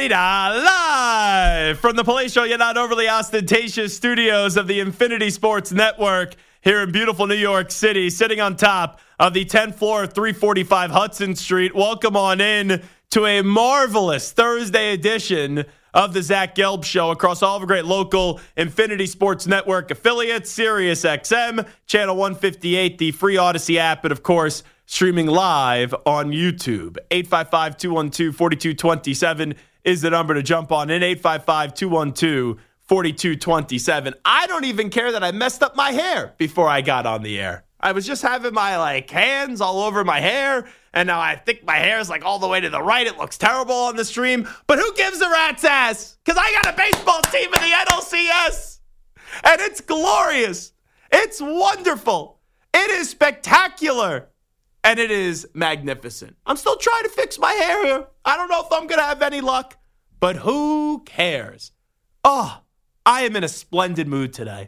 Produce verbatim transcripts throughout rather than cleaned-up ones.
La-di-da, live from the palatial yet not overly ostentatious studios of the Infinity Sports Network here in beautiful New York City, sitting on top of the tenth floor of three forty-five Hudson Street. Welcome on in to a marvelous Thursday edition of the Zach Gelb Show across all of the great local Infinity Sports Network affiliates, Sirius X M, Channel one fifty-eight, the free Odyssey app, and of course, streaming live on YouTube. eight five five, two one two, four two two seven is the number to jump on in. eight five five, two one two, four two two seven. I don't even care that I messed up my hair before I got on the air. I was just having my like hands all over my hair, and now I think my hair is like all the way to the right. It looks terrible on the stream, but who gives a rat's ass? Because I got a baseball team in the N L C S, and it's glorious. It's wonderful. It is spectacular. And it is magnificent. I'm still trying to fix my hair here. I don't know if I'm going to have any luck, but who cares? Oh, I am in a splendid mood today.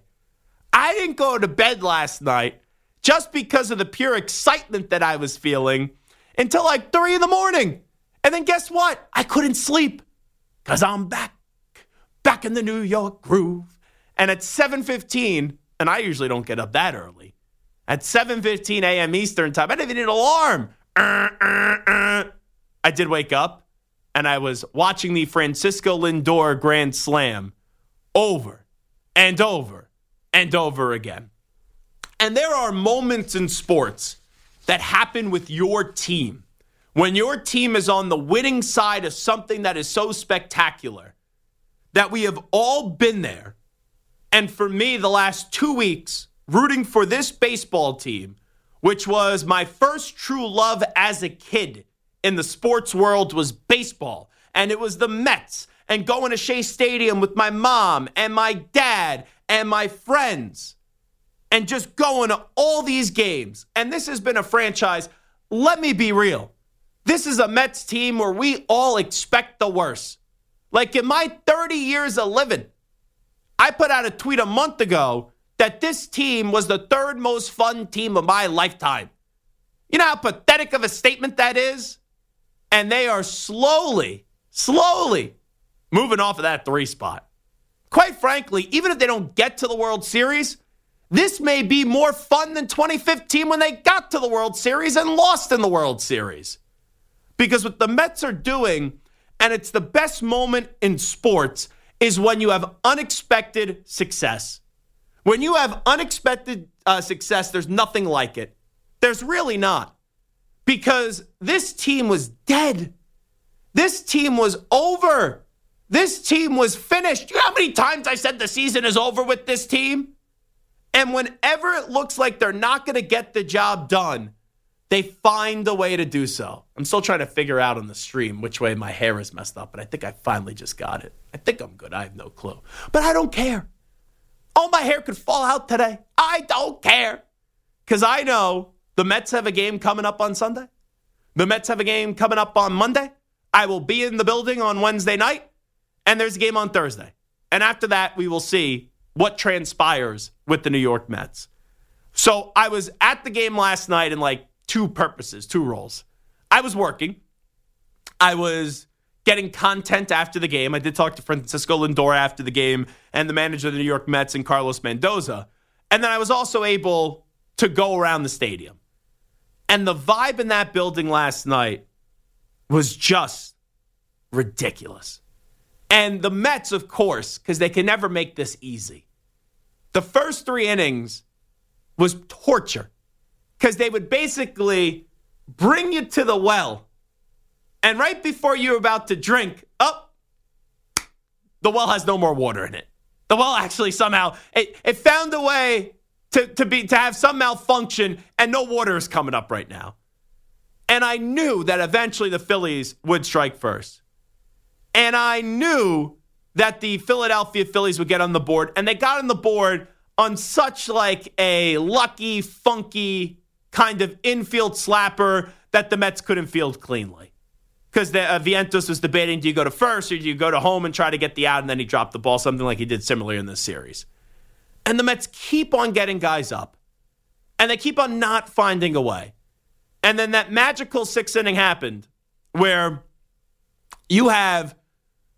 I didn't go to bed last night just because of the pure excitement that I was feeling until like three in the morning. And then guess what? I couldn't sleep because I'm back, back in the New York groove. And at seven fifteen, and I usually don't get up that early, at seven fifteen a.m. Eastern time, I didn't even need an alarm. Uh, uh, uh. I did wake up, and I was watching the Francisco Lindor Grand Slam over and over and over again. And there are moments in sports that happen with your team. When your team is on the winning side of something that is so spectacular that we have all been there. And for me, the last two weeks, rooting for this baseball team, which was my first true love as a kid in the sports world, was baseball. And it was the Mets, and going to Shea Stadium with my mom and my dad and my friends, and just going to all these games. And this has been a franchise, let me be real, this is a Mets team where we all expect the worst. Like in my thirty years of living, I put out a tweet a month ago that this team was the third most fun team of my lifetime. You know how pathetic of a statement that is? And they are slowly, slowly moving off of that three spot. Quite frankly, even if they don't get to the World Series, this may be more fun than twenty fifteen when they got to the World Series and lost in the World Series. Because what the Mets are doing, and it's the best moment in sports, is when you have unexpected success. When you have unexpected uh, success, there's nothing like it. There's really not. Because this team was dead. This team was over. This team was finished. You know how many times I said the season is over with this team? And whenever it looks like they're not going to get the job done, they find a way to do so. I'm still trying to figure out on the stream which way my hair is messed up, but I think I finally just got it. I think I'm good. I have no clue. But I don't care. Oh, my hair could fall out today. I don't care. Because I know the Mets have a game coming up on Sunday. The Mets have a game coming up on Monday. I will be in the building on Wednesday night. And there's a game on Thursday. And after that, we will see what transpires with the New York Mets. So I was at the game last night in like two purposes, two roles. I was working. I was getting content after the game. I did talk to Francisco Lindor after the game and the manager of the New York Mets and Carlos Mendoza. And then I was also able to go around the stadium. And the vibe in that building last night was just ridiculous. And the Mets, of course, because they can never make this easy. The first three innings was torture because they would basically bring you to the well. And right before you're about to drink, oh, the well has no more water in it. The well actually somehow, it, it found a way to, to be to have some malfunction, and no water is coming up right now. And I knew that eventually the Phillies would strike first. And I knew that the Philadelphia Phillies would get on the board, and they got on the board on such like a lucky, funky kind of infield slapper that the Mets couldn't field cleanly. Because uh, Vientos was debating, do you go to first or do you go to home and try to get the out, and then he dropped the ball, something like he did similarly in this series. And the Mets keep on getting guys up, and they keep on not finding a way. And then that magical sixth inning happened where you have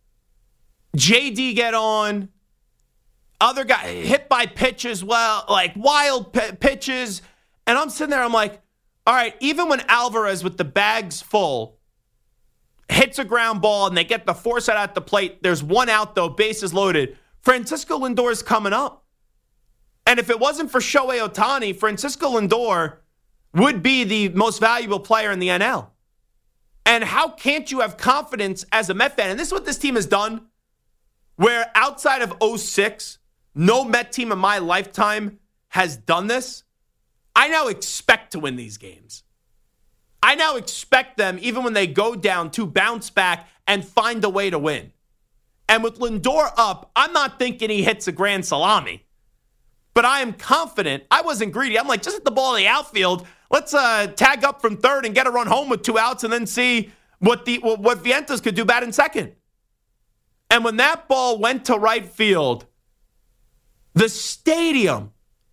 J D get on. Other guy hit by pitches, well, like wild p- pitches. And I'm sitting there, I'm like, all right, even when Alvarez with the bags full hits a ground ball and they get the force out at the plate, there's one out though, bases loaded. Francisco Lindor is coming up. And if it wasn't for Shohei Ohtani, Francisco Lindor would be the most valuable player in the N L. And how can't you have confidence as a Met fan? And this is what this team has done, where outside of oh six, no Met team in my lifetime has done this. I now expect to win these games. I now expect them, even when they go down, to bounce back and find a way to win. And with Lindor up, I'm not thinking he hits a grand salami. But I am confident. I wasn't greedy. I'm like, just hit the ball in the outfield. Let's uh, tag up from third and get a run home with two outs and then see what the what Vientos could do bad in second. And when that ball went to right field, the stadium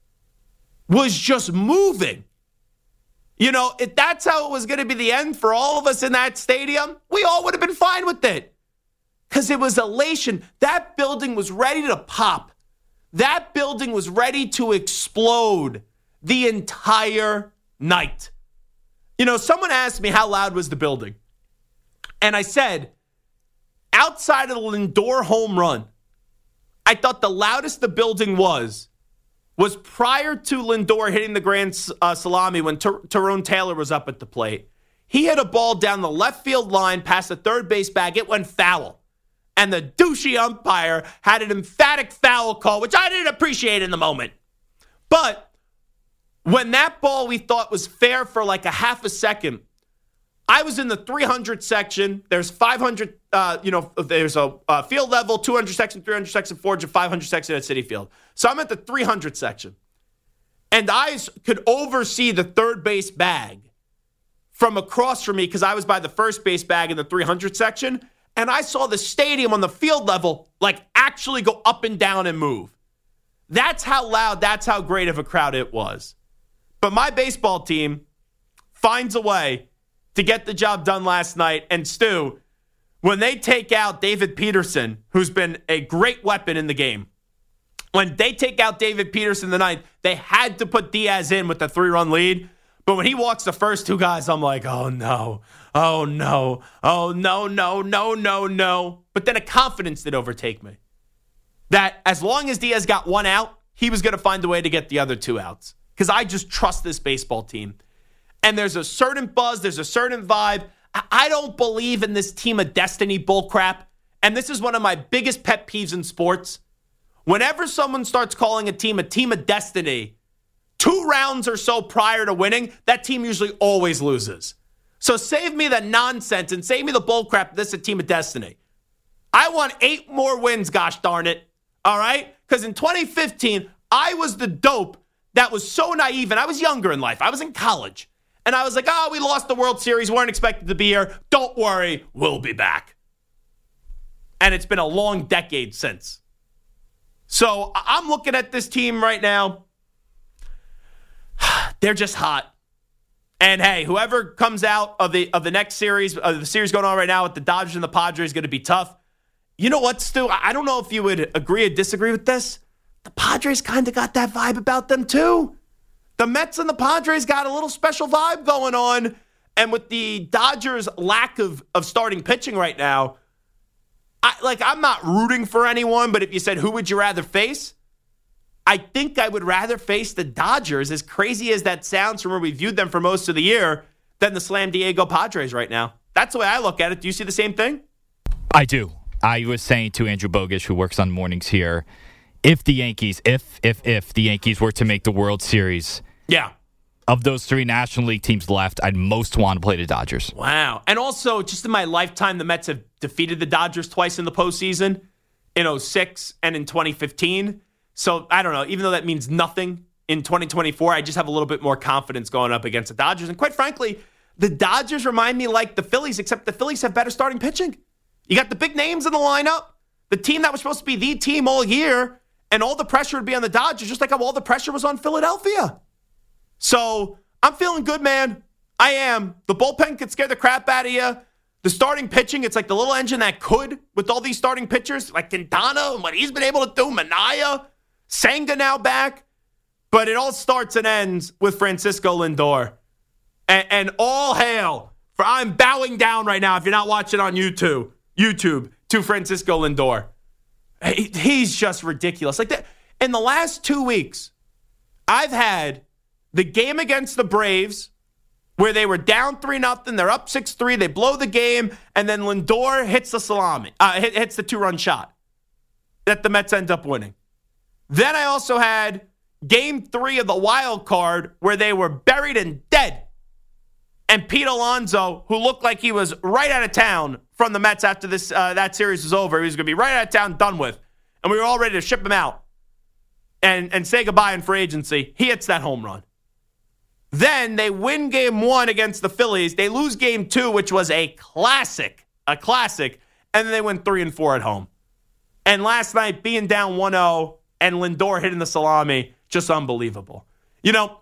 was just moving. You know, if that's how it was going to be the end for all of us in that stadium, we all would have been fine with it. Because it was elation. That building was ready to pop. That building was ready to explode the entire night. You know, someone asked me how loud was the building. And I said, outside of the Lindor home run, I thought the loudest the building was, was prior to Lindor hitting the grand uh, salami when Ter- Tyrone Taylor was up at the plate. He hit a ball down the left field line past the third base bag. It went foul. And the douchey umpire had an emphatic foul call, which I didn't appreciate in the moment. But when that ball we thought was fair for like a half a second, I was in the three hundred section. There's five hundred, uh, you know, there's a uh, field level, two hundred section, three hundred section, four hundred, five hundred section at Citi Field. So I'm at the three hundred section. And I could oversee the third base bag from across from me because I was by the first base bag in the three hundred section. And I saw the stadium on the field level like actually go up and down and move. That's how loud, that's how great of a crowd it was. But my baseball team finds a way to get the job done last night. And Stu, when they take out David Peterson, who's been a great weapon in the game, when they take out David Peterson in the ninth, they had to put Diaz in with the three-run lead. But when he walks the first two guys, I'm like, oh, no. Oh, no. Oh, no, no, no, no, no. But then a confidence did overtake me. That as long as Diaz got one out, he was going to find a way to get the other two outs. Because I just trust this baseball team. And there's a certain buzz, there's a certain vibe. I don't believe in this team of destiny bullcrap. And this is one of my biggest pet peeves in sports. Whenever someone starts calling a team a team of destiny, two rounds or so prior to winning, that team usually always loses. So save me the nonsense and save me the bullcrap. This is a team of destiny. I want eight more wins, gosh darn it. All right? Because in twenty fifteen, I was the dope that was so naive, and I was younger in life. I was in college. And I was like, oh, we lost the World Series. Weren't expected to be here. Don't worry. We'll be back. And it's been a long decade since. So I'm looking at this team right now. They're just hot. And hey, whoever comes out of the of the next series, of the series going on right now with the Dodgers and the Padres is going to be tough. You know what, Stu? I don't know if you would agree or disagree with this. The Padres kind of got that vibe about them too. The Mets and the Padres got a little special vibe going on. And with the Dodgers' lack of, of starting pitching right now, I, like I'm not rooting for anyone, but if you said, who would you rather face? I think I would rather face the Dodgers, as crazy as that sounds from where we viewed them for most of the year, than the Slam Diego Padres right now. That's the way I look at it. Do you see the same thing? I do. I was saying to Andrew Bogish, who works on mornings here, if the Yankees, if, if, if the Yankees were to make the World Series, yeah, of those three National League teams left, I'd most want to play the Dodgers. Wow. And also, just in my lifetime, the Mets have defeated the Dodgers twice in the postseason, in oh six and in twenty fifteen. So, I don't know. Even though that means nothing in twenty twenty-four, I just have a little bit more confidence going up against the Dodgers. And quite frankly, the Dodgers remind me like the Phillies, except the Phillies have better starting pitching. You got the big names in the lineup. The team that was supposed to be the team all year, and all the pressure would be on the Dodgers, just like how all the pressure was on Philadelphia. So, I'm feeling good, man. I am. The bullpen could scare the crap out of you. The starting pitching, it's like the little engine that could with all these starting pitchers, like Quintana and what he's been able to do, Minaya, Senga now back. But it all starts and ends with Francisco Lindor. And, and all hail for I'm bowing down right now if you're not watching on YouTube, YouTube to Francisco Lindor. He, he's just ridiculous. Like that. In the last two weeks, I've had the game against the Braves where they were down three nothing, they're up six three, they blow the game, and then Lindor hits the salami, uh, hit, hits the two-run shot that the Mets end up winning. Then I also had game three of the wild card where they were buried and dead. And Pete Alonso, who looked like he was right out of town from the Mets after this uh, that series was over, he was going to be right out of town, done with. And we were all ready to ship him out and, and say goodbye in free agency. He hits that home run. Then they win game one against the Phillies. They lose game two, which was a classic, a classic. And then they win three and four at home. And last night, being down one oh and Lindor hitting the salami, just unbelievable. You know,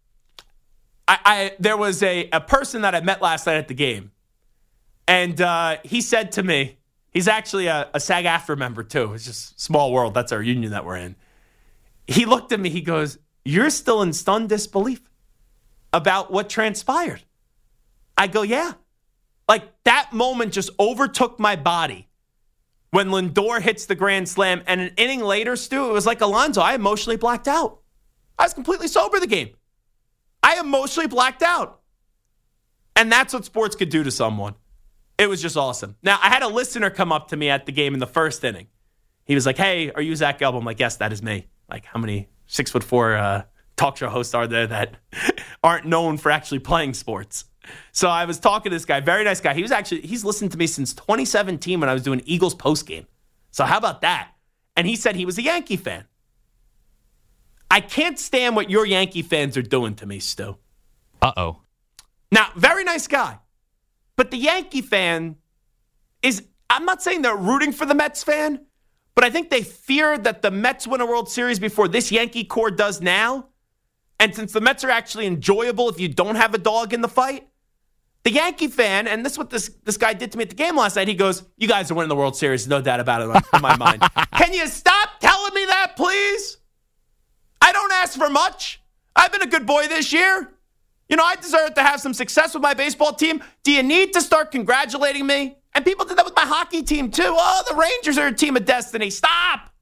I, I there was a, a person that I met last night at the game. And uh, he said to me, he's actually a, a SAG-AFTRA member too. It's just small world. That's our union that we're in. He looked at me. He goes, "You're still in stunned disbelief about what transpired." I go, yeah. Like that moment just overtook my body when Lindor hits the grand slam. And an inning later, Stu, it was like Alonso. I emotionally blacked out. I was completely sober the game. I emotionally blacked out. And that's what sports could do to someone. It was just awesome. Now, I had a listener come up to me at the game in the first inning. He was like, "Hey, are you Zach Gelb?" I'm like, "Yes, that is me." Like, how many six foot four uh, talk show hosts are there that aren't known for actually playing sports? So I was talking to this guy, very nice guy. He was actually, he's listened to me since twenty seventeen when I was doing Eagles postgame. So how about that? And he said he was a Yankee fan. I can't stand what your Yankee fans are doing to me, Stu. Uh-oh. Now, very nice guy. But the Yankee fan is, I'm not saying they're rooting for the Mets fan, but I think they fear that the Mets win a World Series before this Yankee core does now. And since the Mets are actually enjoyable if you don't have a dog in the fight, the Yankee fan, and this is what this, this guy did to me at the game last night, he goes, "You guys are winning the World Series, no doubt about it in my mind." Can you stop telling me that, please? I don't ask for much. I've been a good boy this year. You know, I deserve to have some success with my baseball team. Do you need to start congratulating me? And people did that with my hockey team, too. Oh, the Rangers are a team of destiny. Stop.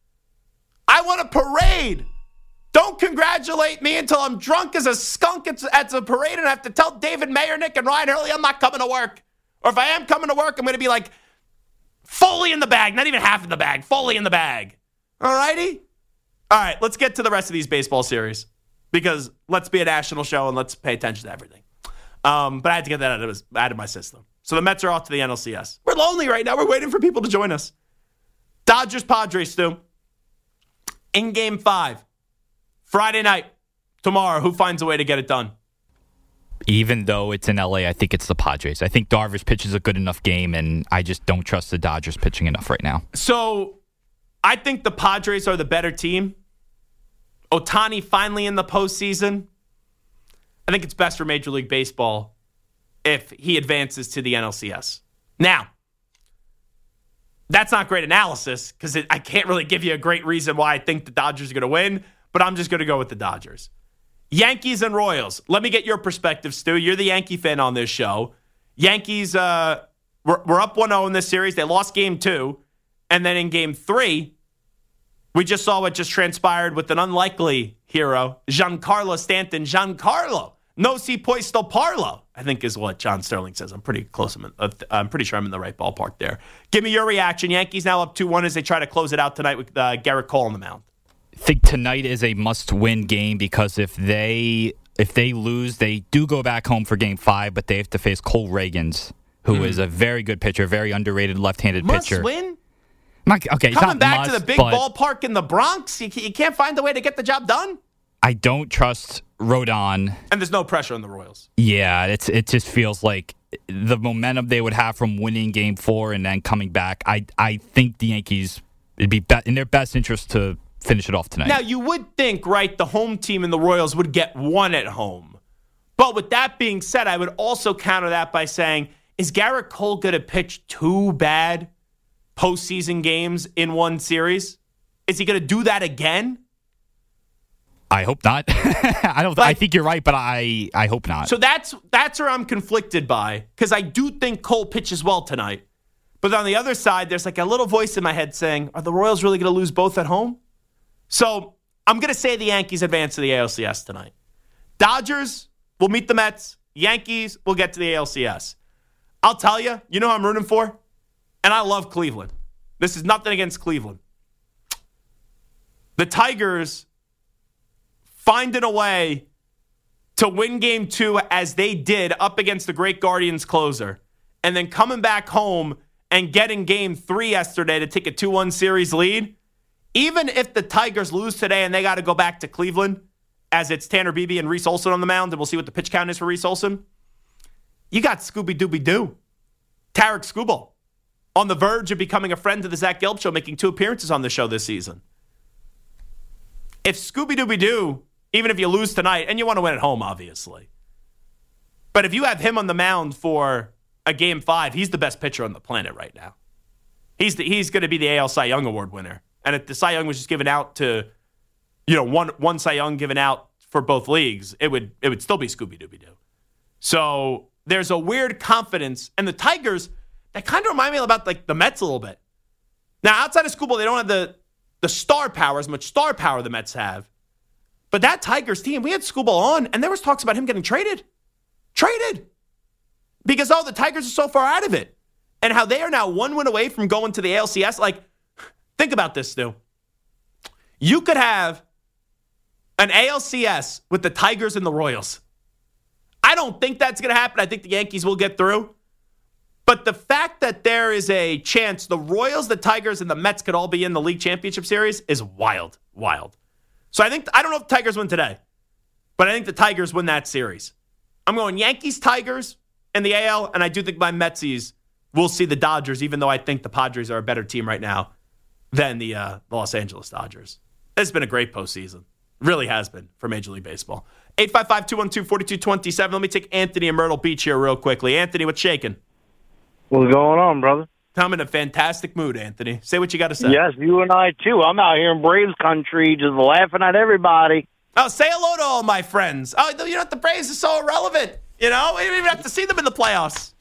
I want a parade. Don't congratulate me until I'm drunk as a skunk at, at the parade and I have to tell David Mayernick and Ryan Hurley I'm not coming to work. Or if I am coming to work, I'm going to be like fully in the bag. Not even half in the bag. Fully in the bag. All righty? All right, let's get to the rest of these baseball series. Because let's be a national show and let's pay attention to everything. Um, but I had to get that out of, out of my system. So the Mets are off to the N L C S. We're lonely right now. We're waiting for people to join us. Dodgers, Padres, Stu. In game five. Friday night. Tomorrow. Who finds a way to get it done? Even though it's in L A, I think it's the Padres. I think Darvish pitches a good enough game, and I just don't trust the Dodgers pitching enough right now. So I think the Padres are the better team. Ohtani finally in the postseason. I think it's best for Major League Baseball if he advances to the N L C S. Now, that's not great analysis because I can't really give you a great reason why I think the Dodgers are going to win, but I'm just going to go with the Dodgers. Yankees and Royals. Let me get your perspective, Stu. You're the Yankee fan on this show. Yankees uh, were, were up one oh in this series. They lost game two. And then in game three, we just saw what just transpired with an unlikely hero, Giancarlo Stanton. Giancarlo, no si puesto parlo, I think is what John Sterling says. I'm pretty close. I'm pretty sure I'm in the right ballpark there. Give me your reaction. Yankees now up two one as they try to close it out tonight with uh, Garrett Cole on the mound. I think tonight is a must-win game because if they if they lose, they do go back home for game five, but they have to face Cole Reagans, who mm. is a very good pitcher, very underrated left-handed must pitcher. Must win? Okay, Coming back must, to the big but ballpark in the Bronx, you, you can't find a way to get the job done? I don't trust Rodon. And there's no pressure on the Royals. Yeah, it's it just feels like the momentum they would have from winning game four and then coming back. I I think the Yankees, it'd be, be in their best interest to finish it off tonight. Now, you would think, right, the home team and the Royals would get one at home. But with that being said, I would also counter that by saying is Garrett Cole going to pitch two bad postseason games in one series? Is he going to do that again? I hope not. I don't. Like, I think you're right, but I, I hope not. So that's that's where I'm conflicted by, because I do think Cole pitches well tonight. But on the other side, there's like a little voice in my head saying, are the Royals really going to lose both at home? So I'm going to say the Yankees advance to the A L C S tonight. Dodgers will meet the Mets. Yankees will get to the A L C S. I'll tell you, you know who I'm rooting for? And I love Cleveland. This is nothing against Cleveland. The Tigers finding a way to win game two as they did up against the great Guardians closer, and then coming back home and getting game three yesterday to take a two one series lead. Even if the Tigers lose today and they got to go back to Cleveland, as it's Tanner Beebe and Reese Olson on the mound, and we'll see what the pitch count is for Reese Olson, you got Scooby-Dooby-Doo, Tarek Skubal, on the verge of becoming a friend to the Zach Gelb Show, making two appearances on the show this season. If Scooby-Dooby-Doo, even if you lose tonight, and you want to win at home, obviously, but if you have him on the mound for a game five, he's the best pitcher on the planet right now. He's the, he's going to be the A L Cy Young Award winner. And if the Cy Young was just given out to, you know, one one Cy Young given out for both leagues, it would it would still be Scooby-Dooby-Doo. So there's a weird confidence. And the Tigers, they kind of remind me about like the Mets a little bit. Now, outside of Skubal, they don't have the, the star power, as much star power the Mets have. But that Tigers team, we had Skubal on, and there was talks about him getting traded. Traded. Because, oh, the Tigers are so far out of it. And how they are now one win away from going to the A L C S. Like, think about this, Stu. You could have an A L C S with the Tigers and the Royals. I don't think that's going to happen. I think the Yankees will get through. But the fact that there is a chance the Royals, the Tigers, and the Mets could all be in the league championship series is wild, wild. So I think, I don't know if the Tigers win today, but I think the Tigers win that series. I'm going Yankees, Tigers in the A L, and I do think my Metsies will see the Dodgers, even though I think the Padres are a better team right now than the, uh, the Los Angeles Dodgers. It's been a great postseason. Really has been for Major League Baseball. eight five five, two one two, four two two seven. Let me take Anthony in Myrtle Beach here real quickly. Anthony, what's shaking? What's going on, brother? I'm in a fantastic mood, Anthony. Say what you got to say. Yes, you and I, too. I'm out here in Braves country just laughing at everybody. Oh, say hello to all my friends. Oh, you know what? The Braves are so irrelevant. You know? We don't even have to see them in the playoffs.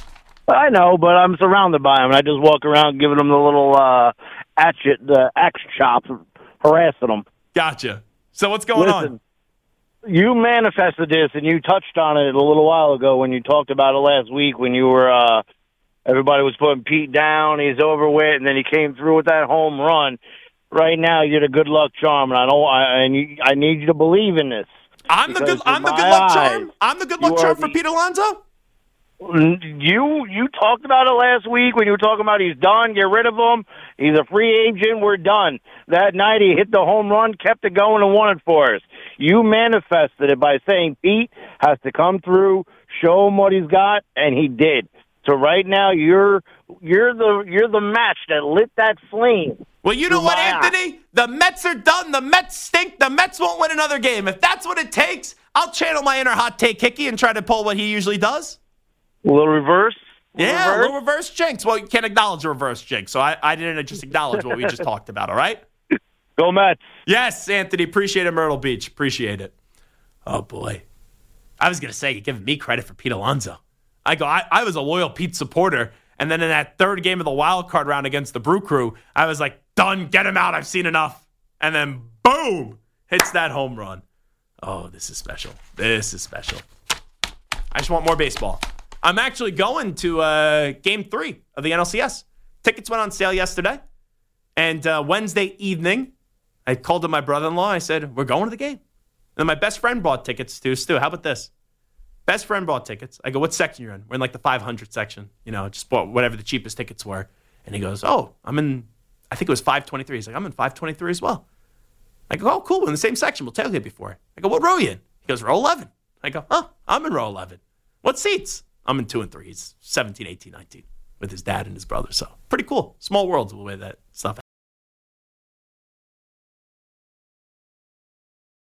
I know, but I'm surrounded by them. I just walk around giving them the little uh, hatchet, the axe chop, harassing them. Gotcha. So what's going Listen, on? You manifested this, and you touched on it a little while ago when you talked about it last week when you were uh, – everybody was putting Pete down, he's over with, and then he came through with that home run. Right now, you're the good luck charm, and I don't. I, and you, I need you to believe in this. I'm the good. I'm the good luck charm. I'm the good luck charm for Pete Alonso. You you talked about it last week when you were talking about he's done, get rid of him. He's a free agent. We're done. That night he hit the home run, kept it going, and won it for us. You manifested it by saying Pete has to come through, show him what he's got, and he did. So right now you're you're the you're the match that lit that flame. Well, you know what, Anthony? The Mets are done. The Mets stink. The Mets won't win another game. If that's what it takes, I'll channel my inner hot take Hickey and try to pull what he usually does. A little reverse? A little yeah, reverse? a little reverse jinx. Well, you can't acknowledge a reverse jinx, so I, I didn't just acknowledge what we just talked about, all right? Go Mets. Yes, Anthony. Appreciate it, Myrtle Beach. Appreciate it. Oh, boy. I was going to say, you're giving me credit for Pete Alonso. I go, I, I was a loyal Pete supporter, and then in that third game of the wild card round against the Brew Crew, I was like, done, get him out, I've seen enough. And then, boom, hits that home run. Oh, this is special. This is special. I just want more baseball. I'm actually going to uh, game three of the N L C S. Tickets went on sale yesterday. And uh, Wednesday evening, I called to my brother-in-law. I said, we're going to the game. And my best friend bought tickets too. Stu, how about this? Best friend bought tickets. I go, what section you're in? We're in like the five hundred section. You know, just bought whatever the cheapest tickets were. And he goes, oh, I'm in, I think it was five twenty-three. He's like, I'm in five twenty-three as well. I go, oh, cool. We're in the same section. We'll tailgate before. I go, what row are you in? He goes, row eleven. I go, oh, I'm in row eleven. What seats? I'm in two and three. He's seventeen, eighteen, nineteen with his dad and his brother. So pretty cool. Small world the way that stuff happens.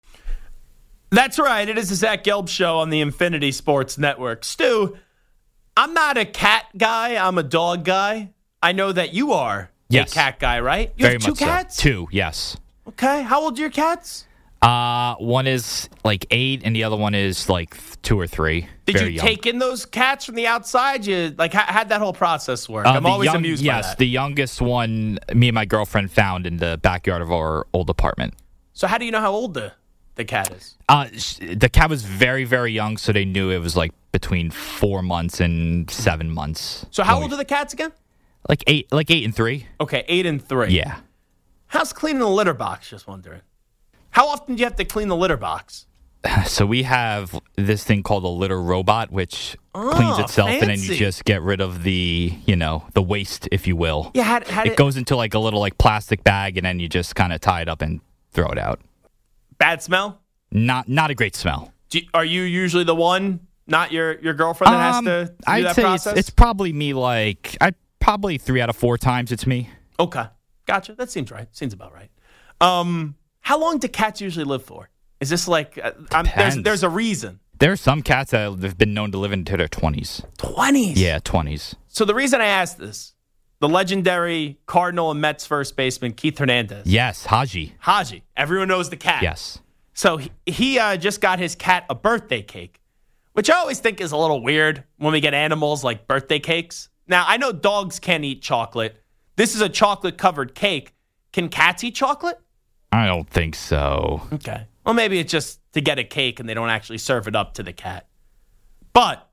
That's right. It is the Zach Gelb Show on the Infinity Sports Network. Stu, I'm not a cat guy. I'm a dog guy. I know that you are Yes. a cat guy, right? You Very have two much so. cats? Two, yes. Okay. How old are your cats? Uh, one is like eight, and the other one is like two or three. Did Very you young. take in those cats from the outside? You like how, how'd that whole process work? Uh, I'm the always young- amused yes, by that. the youngest one, me and my girlfriend found in the backyard of our old apartment. So how do you know how old the, the cat is? Uh, sh- the cat was very, very young, so they knew it was like between four months and seven months. So how When old we- are the cats again? Like eight, like eight and three. Okay, eight and three. Yeah. How's cleaning the litter box? Just wondering. How often do you have to clean the litter box? So we have this thing called a litter robot, which Oh, cleans itself, and then you fancy. just get rid of the, you know, the waste, if you will. Yeah, how, how It did, goes into like a little like plastic bag, and then you just kind of tie it up and throw it out. bad smell? Not not a great smell. Do you, are you usually the one, not your, your girlfriend, that Um, has to do I'd that say process? it's, it's probably me. Like I probably three out of four times it's me. Okay, gotcha. That seems right. Seems about right. Um, how long do cats usually live for? Is this like uh, I'm, there's Depends. there's a reason? There are some cats that have been known to live into their twenties. Twenties. Yeah, twenties. So the reason I asked this, the legendary Cardinal and Mets first baseman Keith Hernandez, Yes, Haji. Haji. Everyone knows the cat. Yes. So he, he uh, just got his cat a birthday cake, which I always think is a little weird when we get animals like birthday cakes. Now, I know dogs can't eat chocolate. This is a chocolate-covered cake. Can cats eat chocolate? I don't think so. Okay. Well, maybe it's just to get a cake and they don't actually serve it up to the cat. But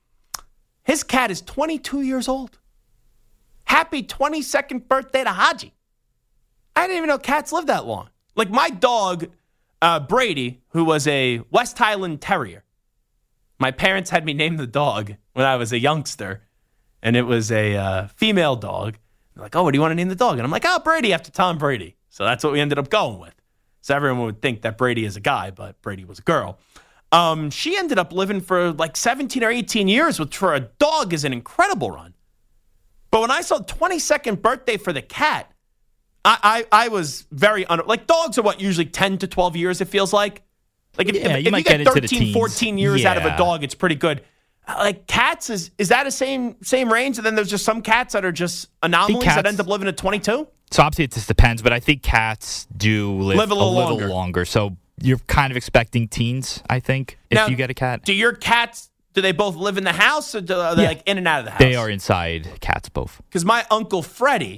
his cat is twenty-two years old. Happy twenty-second birthday to Haji. I didn't even know cats live that long. Like my dog, uh, Brady, who was a West Highland Terrier. My parents had me name the dog when I was a youngster, and it was a uh, female dog. They're like, oh, what do you want to name the dog? And I'm like, oh, Brady, after Tom Brady. So that's what we ended up going with. So everyone would think that Brady is a guy, but Brady was a girl. Um, she ended up living for like seventeen or eighteen years, which for a dog is an incredible run. But when I saw twenty-second birthday for the cat, I I, I was very, un- like dogs are what, usually ten to twelve years, it feels like? Like if, Yeah, if, you if might you get get into the thirteen, teens. fourteen years out of a Yeah. dog, it's pretty good. Uh, Like cats, is is that a same same range? And then there's just some cats that are just anomalies that cats- end up living at twenty-two? So obviously it just depends, but I think cats do live, Live a little longer. longer. So you're kind of expecting teens, I think, if Now, you get a cat. Do your cats, do they both live in the house or do, are they Yeah. like in and out of the house? They are inside cats, both. Because my Uncle Freddie,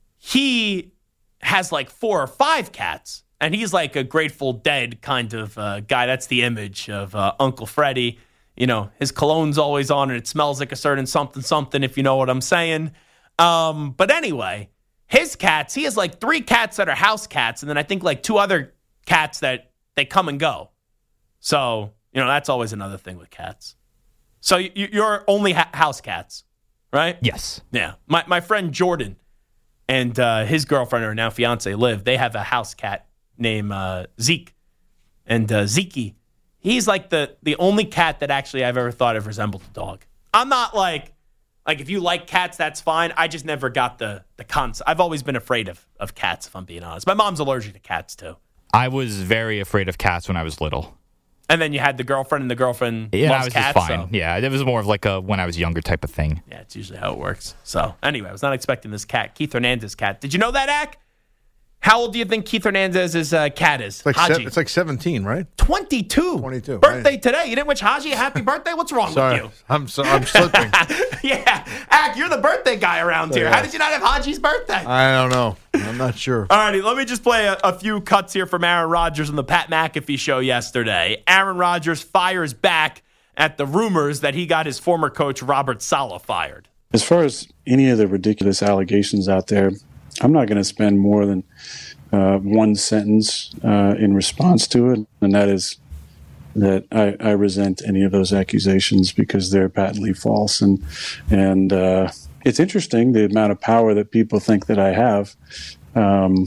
he has like four or five cats, and he's like a Grateful Dead kind of uh, guy. That's the image of uh, Uncle Freddie. You know, his cologne's always on, and it smells like a certain something something, if you know what I'm saying. Um, but anyway, his cats, he has like three cats that are house cats, and then I think like two other cats that they come and go. So, you know, that's always another thing with cats. So you, you're only ha- house cats, right? Yes. Yeah. My my friend Jordan and uh, his girlfriend, or now fiance, Liv, they have a house cat named uh, Zeke. And uh, Zeke, he's like the, the only cat that actually I've ever thought of resembled a dog. I'm not like, like if you like cats, that's fine. I just never got the, the concept. I've always been afraid of, of cats, if I'm being honest. My mom's allergic to cats, too. I was very afraid of cats when I was little. And then you had the girlfriend, and the girlfriend Yeah, loves I was cats. just fine. So. Yeah, it was more of like a when I was younger type of thing. Yeah, it's usually how it works. So, anyway, I was not expecting this cat, Keith Hernandez cat. Did you know that, Ak? How old do you think Keith Hernandez's uh, cat is? It's like, Haji. se- it's like seventeen, right? twenty-two. twenty-two, Birthday right. today. You didn't wish Haji a happy birthday? What's wrong Sorry, with you? I'm so, I'm slipping. Yeah. Ak, you're the birthday guy around here. Yeah. How did you not have Haji's birthday? I don't know. I'm not sure. All righty, let me just play a, a few cuts here from Aaron Rodgers on the Pat McAfee show yesterday. Aaron Rodgers fires back at the rumors that he got his former coach, Robert Saleh, fired. As far as any of the ridiculous allegations out there, I'm not going to spend more than uh, one sentence uh, in response to it, and that is that I, I resent any of those accusations because they're patently false. And and uh, it's interesting the amount of power that people think that I have, um,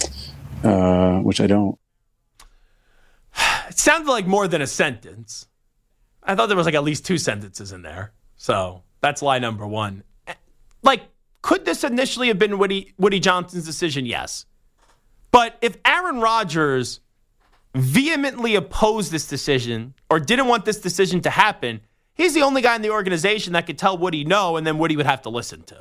uh, which I don't. It sounded like more than a sentence. I thought there was like at least two sentences in there. So that's lie number one. Like, could this initially have been Woody, Woody Johnson's decision? Yes. But if Aaron Rodgers vehemently opposed this decision or didn't want this decision to happen, he's the only guy in the organization that could tell Woody no, and then Woody would have to listen to.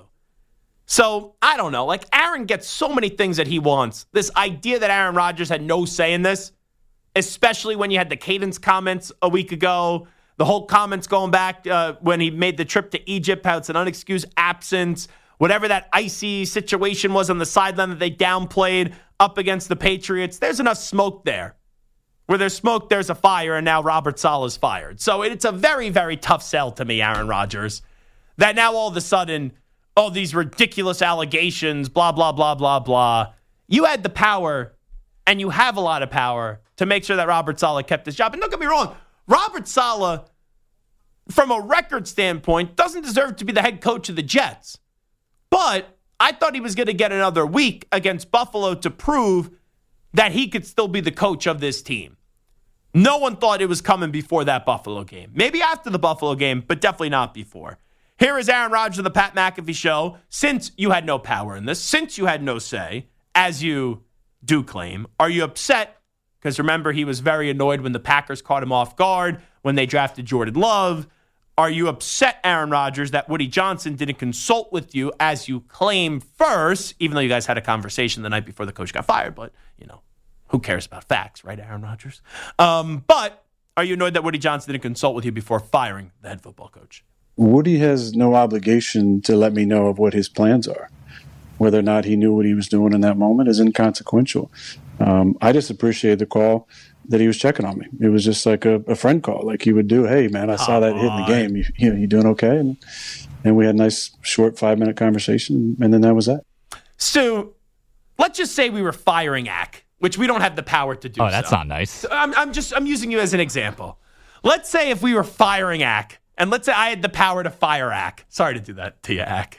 So, I don't know. Like, Aaron gets so many things that he wants. This idea that Aaron Rodgers had no say in this, especially when you had the Cadence comments a week ago, the whole comments going back uh, when he made the trip to Egypt, how it's an unexcused absence, whatever that icy situation was on the sideline that they downplayed up against the Patriots. There's enough smoke there. Where there's smoke, there's a fire, and now Robert Saleh's fired. So it's a very, very tough sell to me, Aaron Rodgers, that now all of a sudden, oh, these ridiculous allegations, blah, blah, blah, blah, blah. You had the power, and you have a lot of power to make sure that Robert Saleh kept his job. And don't get me wrong, Robert Saleh, from a record standpoint, doesn't deserve to be the head coach of the Jets. But I thought he was going to get another week against Buffalo to prove that he could still be the coach of this team. No one thought it was coming before that Buffalo game. Maybe after the Buffalo game, but definitely not before. Here is Aaron Rodgers of the Pat McAfee Show. Since you had no power in this, since you had no say, as you do claim, are you upset? Because remember, he was very annoyed when the Packers caught him off guard when they drafted Jordan Love. Are you upset, Aaron Rodgers, that Woody Johnson didn't consult with you as you claim first, even though you guys had a conversation the night before the coach got fired? But, you know, who cares about facts, right, Aaron Rodgers? Um, but are you annoyed that Woody Johnson didn't consult with you before firing the head football coach? Woody has no obligation to let me know of what his plans are. Whether or not he knew what he was doing in that moment is inconsequential. Um, I just appreciate the call that he was checking on me. It was just like a, a friend call, like he would do. Hey, man, I saw that hit in the game. You, you, you doing okay? And, and we had a nice, short five-minute conversation, and then that was that. Stu, let's just say we were firing Ack, which we don't have the power to do. Oh, that's so. not nice. I'm, I'm just I'm using you as an example. Let's say if we were firing Ack, and let's say I had the power to fire Ack. Sorry to do that to you, Ack.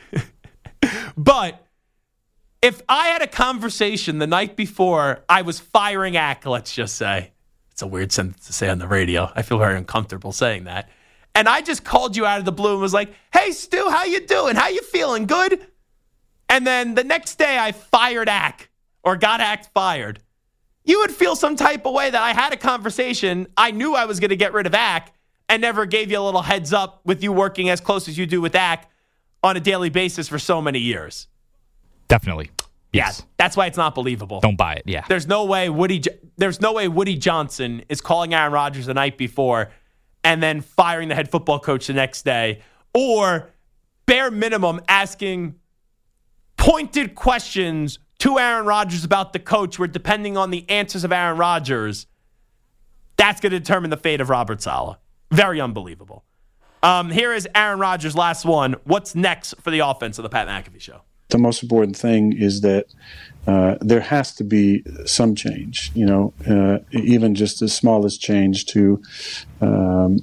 But if I had a conversation the night before I was firing Ack, let's just say, it's a weird sentence to say on the radio. I feel very uncomfortable saying that. And I just called you out of the blue and was like, hey, Stu, how you doing? How you feeling? Good? And then the next day I fired Ack or got Ack fired. You would feel some type of way that I had a conversation. I knew I was going to get rid of Ack and never gave you a little heads up with you working as close as you do with Ack on a daily basis for so many years. Definitely. Yes. Yeah, that's why it's not believable. Don't buy it. Yeah. There's no way Woody there's no way Woody Johnson is calling Aaron Rodgers the night before and then firing the head football coach the next day, or bare minimum asking pointed questions to Aaron Rodgers about the coach, where depending on the answers of Aaron Rodgers, that's going to determine the fate of Robert Saleh. Very unbelievable. Um, here is Aaron Rodgers' last one. What's next for the offense of the Pat McAfee Show? The most important thing is that uh, there has to be some change, you know, uh, even just the smallest change to um,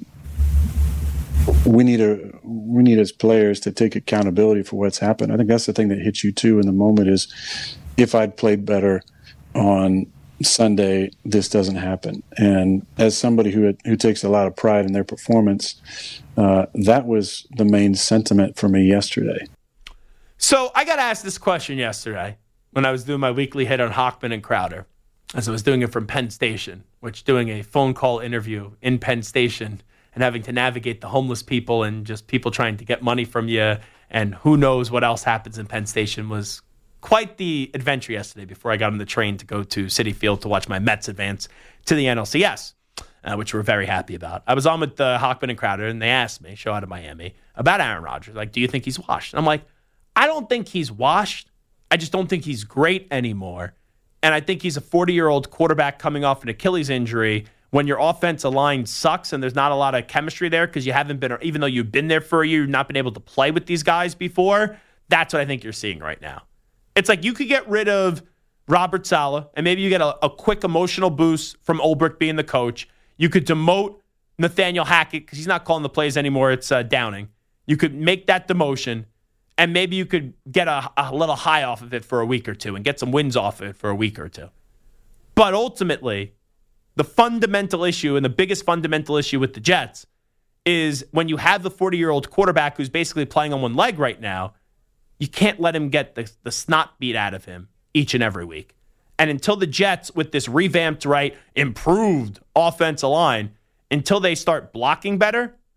we need a we need as players to take accountability for what's happened. I think that's the thing that hits you too in the moment is if I'd played better on Sunday, this doesn't happen. And as somebody who who takes a lot of pride in their performance, uh, that was the main sentiment for me yesterday. So I got asked this question yesterday when I was doing my weekly hit on Hochman and Crowder, as I was doing it from Penn Station, which doing a phone call interview in Penn Station and having to navigate the homeless people and just people trying to get money from you and who knows what else happens in Penn Station was quite the adventure yesterday before I got on the train to go to Citi Field to watch my Mets advance to the N L C S, uh, which we're very happy about. I was on with uh, Hochman and Crowder, and they asked me, show out of Miami, about Aaron Rodgers. Like, do you think he's washed? And I'm like, I don't think he's washed. I just don't think he's great anymore. And I think he's a forty-year-old quarterback coming off an Achilles injury when your offensive line sucks and there's not a lot of chemistry there because you haven't been, even though you've been there for a year, you've not been able to play with these guys before. That's what I think you're seeing right now. It's like you could get rid of Robert Saleh and maybe you get a, a quick emotional boost from Ulbrich being the coach. You could demote Nathaniel Hackett because he's not calling the plays anymore. It's uh, Downing. You could make that demotion. And maybe you could get a, a little high off of it for a week or two and get some wins off of it for a week or two. But ultimately, the fundamental issue and the biggest fundamental issue with the Jets is when you have the forty-year-old quarterback who's basically playing on one leg right now, you can't let him get the, the snot beat out of him each and every week. And until the Jets, with this revamped, right, improved offensive line, until they start blocking better,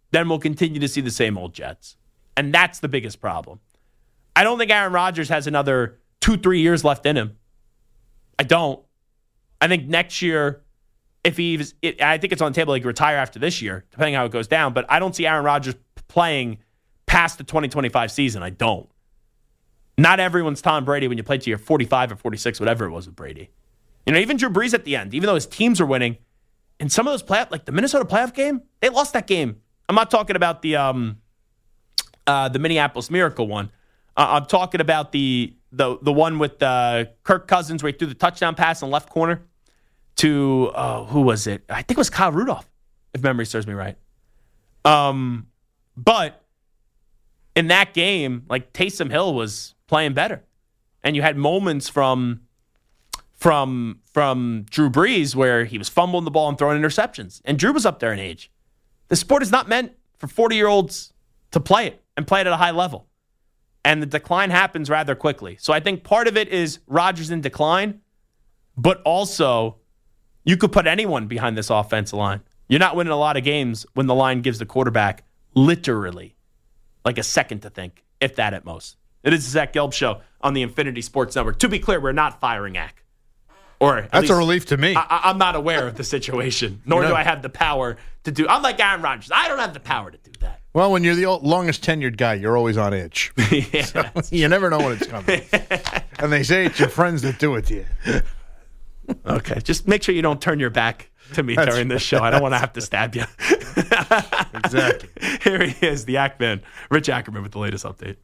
then we'll continue to see the same old Jets. And that's the biggest problem. I don't think Aaron Rodgers has another two, three years left in him. I don't. I think next year, if he's, it, I think it's on the table, he could retire after this year, depending on how it goes down. But I don't see Aaron Rodgers playing past the twenty twenty-five season. I don't. Not everyone's Tom Brady when you play to your forty-five or forty-six, whatever it was with Brady. You know, even Drew Brees at the end, even though his teams are winning, in some of those playoff, like the Minnesota playoff game, they lost that game. I'm not talking about the um, uh, the Minneapolis Miracle one. Uh, I'm talking about the the the one with uh, Kirk Cousins where he threw the touchdown pass in the left corner to, uh, who was it? I think it was Kyle Rudolph, if memory serves me right. Um, but in that game, like Taysom Hill was playing better. And you had moments from from from Drew Brees where he was fumbling the ball and throwing interceptions. And Drew was up there in age. The sport is not meant for forty-year-olds to play it and play it at a high level. And the decline happens rather quickly. So I think part of it is Rodgers in decline, but also you could put anyone behind this offensive line. You're not winning a lot of games when the line gives the quarterback literally like a second to think, if that at most. It is the Zach Gelb Show on the Infinity Sports Network. To be clear, we're not firing Ack. Or That's least, a relief to me. I, I'm not aware of the situation, nor You know, do I have the power to do. I'm like Aaron Rodgers. I don't have the power to do that. Well, when you're the old, longest tenured guy, you're always on edge. Yeah, So, you never know when it's coming. And they say it's your friends that do it to you. okay, just make sure you don't turn your back to me That's during this show. I don't want to have to stab you. Exactly. Here he is, the Ackman, Rich Ackerman with the latest update.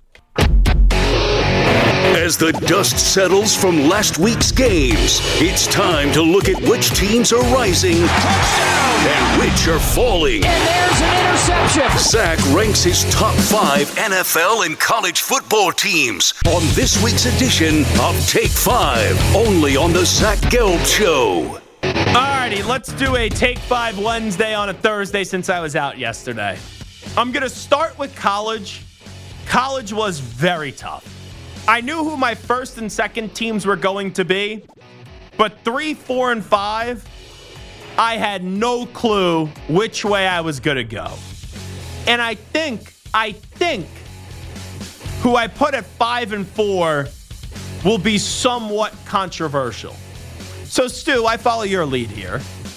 As the dust settles from last week's games, it's time to look at which teams are rising and which are falling. And there's an interception. Zach ranks his top five N F L and college football teams on this week's edition of Take Five, only on the Zach Gelb Show. Alrighty, let's do a Take Five Wednesday on a Thursday since I was out yesterday. I'm going to start with college. College was very tough. I knew who my first and second teams were going to be, but three, four, and five, I had no clue which way I was going to go. And I think, I think who I put at five and four will be somewhat controversial. So, Stu, I follow your lead here.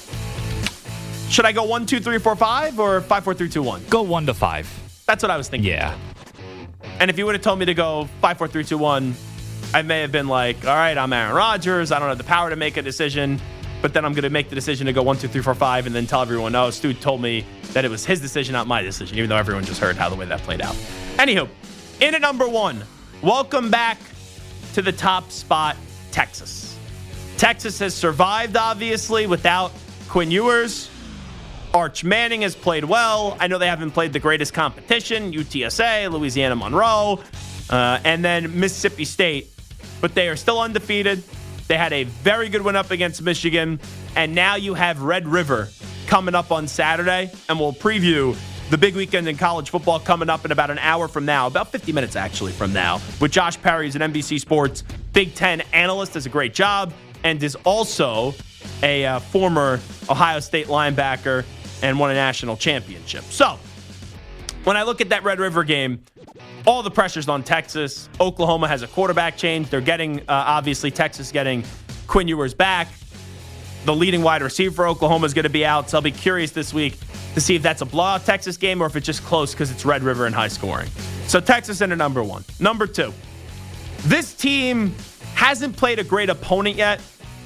Should I go one, two, three, four, five, or five, four, three, two, one? Go one to five. That's what I was thinking. Yeah. And if you would have told me to go five, four, three, two, one, I may have been like, all right, I'm Aaron Rodgers. I don't have the power to make a decision. But then I'm going to make the decision to go one, two, three, four, five, and then tell everyone, no, Stu told me that it was his decision, not my decision, even though everyone just heard how the way that played out. Anywho, in at number one, welcome back to the top spot, Texas. Texas has survived, obviously, without Quinn Ewers. Arch Manning has played well. I know they haven't played the greatest competition, U T S A, Louisiana Monroe, uh, and then Mississippi State. But they are still undefeated. They had a very good win up against Michigan. And now you have Red River coming up on Saturday. And we'll preview the big weekend in college football coming up in about an hour from now, about fifty minutes actually from now, with Josh Perry, who's an N B C Sports Big Ten analyst, does a great job, and is also a uh, former Ohio State linebacker and won a national championship. So, when I look at that Red River game, all the pressure's on Texas. Oklahoma has a quarterback change. They're getting, uh, obviously, Texas getting Quinn Ewers back. The leading wide receiver for Oklahoma is going to be out, so I'll be curious this week to see if that's a blowout Texas game or if it's just close because it's Red River and high scoring. So, Texas into number one. Number two, this team hasn't played a great opponent yet,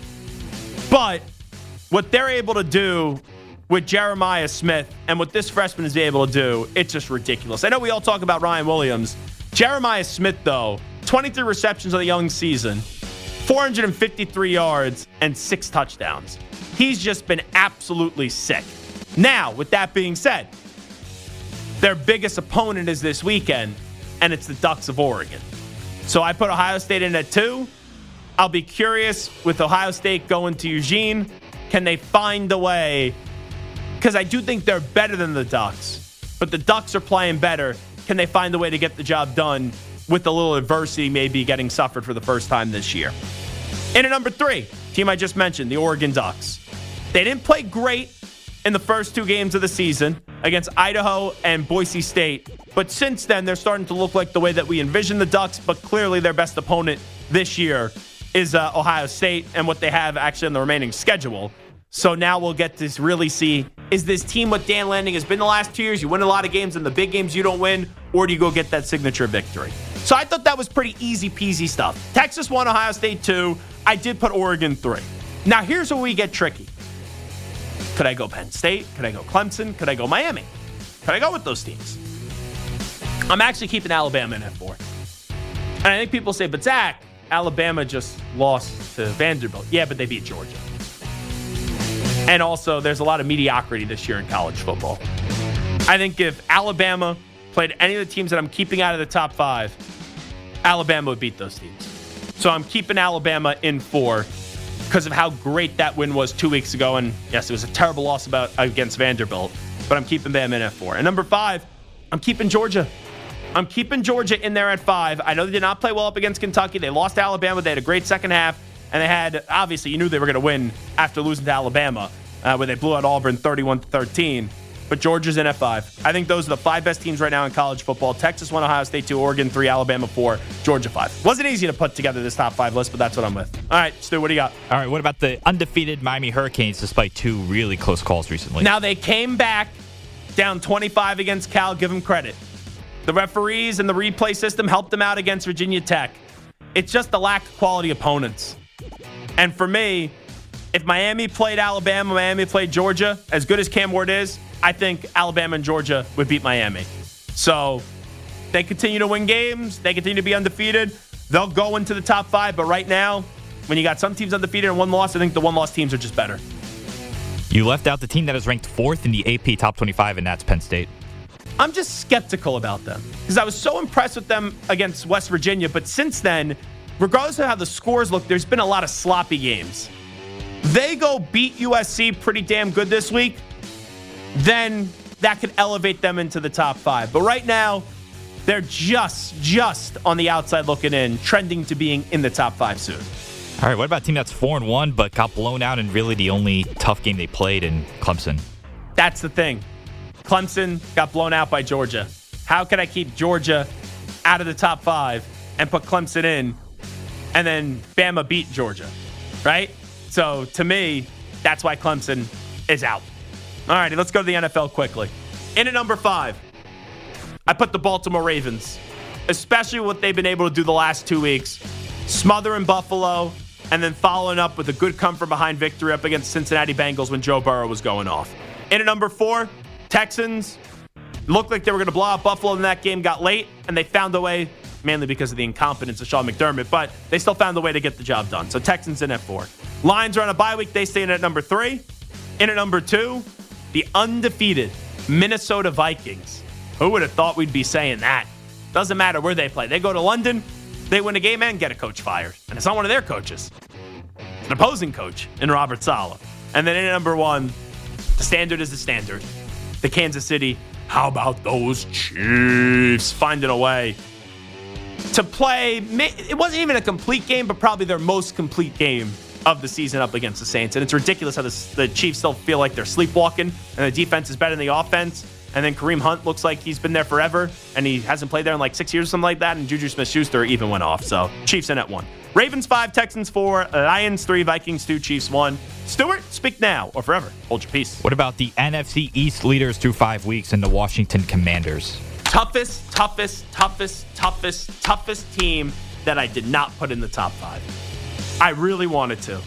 but what they're able to do with Jeremiah Smith and what this freshman is able to do, it's just ridiculous. I know we all talk about Ryan Williams. Jeremiah Smith, though, twenty-three receptions on the young season, four hundred fifty-three yards, and six touchdowns. He's just been absolutely sick. Now, with that being said, their biggest opponent is this weekend, and it's the Ducks of Oregon. So I put Ohio State in at two. I'll be curious with Ohio State going to Eugene. Can they find a way? Because I do think they're better than the Ducks, but the Ducks are playing better. Can they find a way to get the job done with a little adversity maybe getting suffered for the first time this year? In at number three, team I just mentioned, the Oregon Ducks. They didn't play great in the first two games of the season against Idaho and Boise State. But since then, they're starting to look like the way that we envision the Ducks, but clearly their best opponent this year is uh, Ohio State and what they have actually on the remaining schedule. So now we'll get to really see, is this team what Dan Lanning has been the last two years? You win a lot of games, and the big games you don't win, or do you go get that signature victory? So I thought that was pretty easy peasy stuff. Texas won, Ohio State two. I did put Oregon three. Now here's where we get tricky. Could I go Penn State? Could I go Clemson? Could I go Miami? Could I go with those teams? I'm actually keeping Alabama in at four. And I think people say, but Zach, Alabama just lost to Vanderbilt. Yeah, but they beat Georgia. And also, there's a lot of mediocrity this year in college football. I think if Alabama played any of the teams that I'm keeping out of the top five, Alabama would beat those teams. So I'm keeping Alabama in four because of how great that win was two weeks ago. And yes, it was a terrible loss about against Vanderbilt, but I'm keeping them in at four. And number five, I'm keeping Georgia. I'm keeping Georgia in there at five. I know they did not play well up against Kentucky. They lost to Alabama. They had a great second half. And they had, obviously, you knew they were going to win after losing to Alabama, uh, where they blew out Auburn thirty-one to thirteen. But Georgia's in at five. I think those are the five best teams right now in college football. Texas one, Ohio State two, Oregon three, Alabama four, Georgia five. Wasn't easy to put together this top five list, but that's what I'm with. All right, Stu, what do you got? All right, what about the undefeated Miami Hurricanes despite two really close calls recently? Now, they came back down twenty-five against Cal. Give them credit. The referees and the replay system helped them out against Virginia Tech. It's just the lack of quality opponents. And for me, if Miami played Alabama, Miami played Georgia, as good as Cam Ward is, I think Alabama and Georgia would beat Miami. So they continue to win games. They continue to be undefeated. They'll go into the top five. But right now, when you got some teams undefeated and one loss, I think the one-loss teams are just better. You left out the team that is ranked fourth in the A P Top twenty-five, and that's Penn State. I'm just skeptical about them because I was so impressed with them against West Virginia. But since then, regardless of how the scores look, there's been a lot of sloppy games. They go beat U S C pretty damn good this week, then that could elevate them into the top five. But right now, they're just, just on the outside looking in, trending to being in the top five soon. All right, what about a team that's four and one but got blown out in really the only tough game they played in Clemson? That's the thing. Clemson got blown out by Georgia. How can I keep Georgia out of the top five and put Clemson in, and then Bama beat Georgia, right? So to me, that's why Clemson is out. All righty, let's go to the N F L quickly. In at number five, I put the Baltimore Ravens, especially what they've been able to do the last two weeks. Smother in Buffalo, and then following up with a good come-from-behind victory up against Cincinnati Bengals when Joe Burrow was going off. In at number four, Texans. Looked like they were going to blow out Buffalo in that game, got late, and they found a way, mainly because of the incompetence of Sean McDermott, but they still found a way to get the job done. So Texans in at four. Lions are on a bye week. They stay in at number three. In at number two, the undefeated Minnesota Vikings. Who would have thought we'd be saying that? Doesn't matter where they play. They go to London, they win a game and get a coach fired. And it's not one of their coaches. It's an opposing coach in Robert Saleh. And then in at number one, the standard is the standard. The Kansas City, how about those Chiefs finding a way to play? It wasn't even a complete game, but probably their most complete game of the season up against the Saints. And it's ridiculous how the, the Chiefs still feel like they're sleepwalking and the defense is better than the offense. And then Kareem Hunt looks like he's been there forever and he hasn't played there in like six years or something like that. And Juju Smith-Schuster even went off. So Chiefs in at one. Ravens five, Texans four, Lions three, Vikings two, Chiefs one. Stuart, speak now or forever. Hold your peace. What about the N F C East leaders through five weeks and the Washington Commanders? Toughest, toughest, toughest, toughest, toughest team that I did not put in the top five. I really wanted to.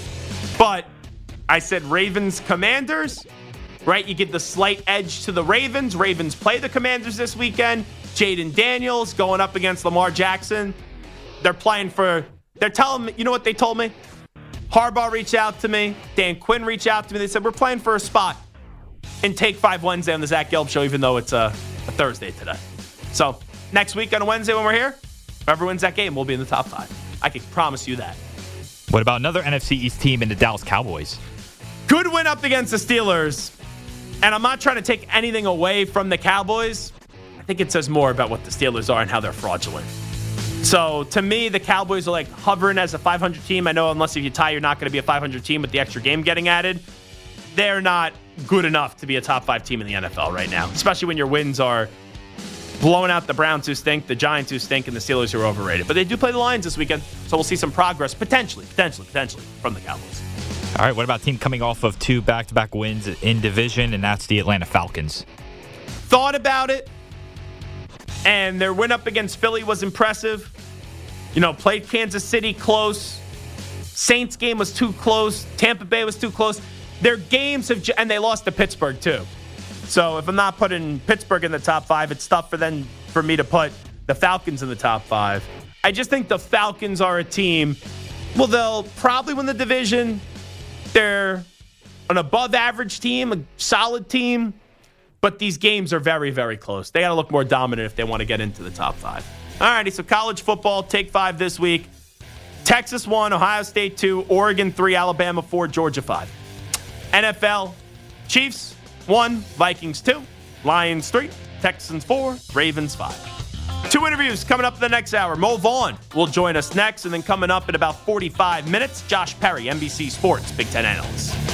But I said Ravens, Commanders, right? You give the slight edge to the Ravens. Ravens play the Commanders this weekend. Jaden Daniels going up against Lamar Jackson. They're playing for, they're telling me, you know what they told me? Harbaugh reached out to me. Dan Quinn reached out to me. They said, we're playing for a spot in Take Five Wednesday on the Zach Gelb Show, even though it's a, a Thursday today. So next week on a Wednesday when we're here, whoever wins that game will be in the top five. I can promise you that. What about another N F C East team in the Dallas Cowboys? Good win up against the Steelers. And I'm not trying to take anything away from the Cowboys. I think it says more about what the Steelers are and how they're fraudulent. So, to me, the Cowboys are like hovering as a five hundred team. I know unless if you tie, you're not going to be a five hundred team with the extra game getting added. they're not good enough to be a top five team in the N F L right now, especially when your wins are blowing out the Browns who stink, the Giants who stink, and the Steelers who are overrated. But they do play the Lions this weekend, so we'll see some progress, potentially, potentially, potentially, from the Cowboys. All right, what about a team coming off of two back-to-back wins in division, and that's the Atlanta Falcons? Thought about it, and their win up against Philly was impressive. You know, played Kansas City close. Saints game was too close. Tampa Bay was too close. Their games have, and they lost to Pittsburgh too. So if I'm not putting Pittsburgh in the top five, it's tough for them for me to put the Falcons in the top five. I just think the Falcons are a team. Well, they'll probably win the division. They're an above-average team, a solid team. But these games are very, very close. They got to look more dominant if they want to get into the top five. All righty, so college football, take five this week. Texas one, Ohio State two, Oregon three, Alabama four, Georgia five. N F L, Chiefs one, Vikings two, Lions three, Texans four, Ravens five. Two interviews coming up in the next hour. Mo Vaughn will join us next, and then coming up in about forty-five minutes, Josh Perry, N B C Sports Big Ten analyst.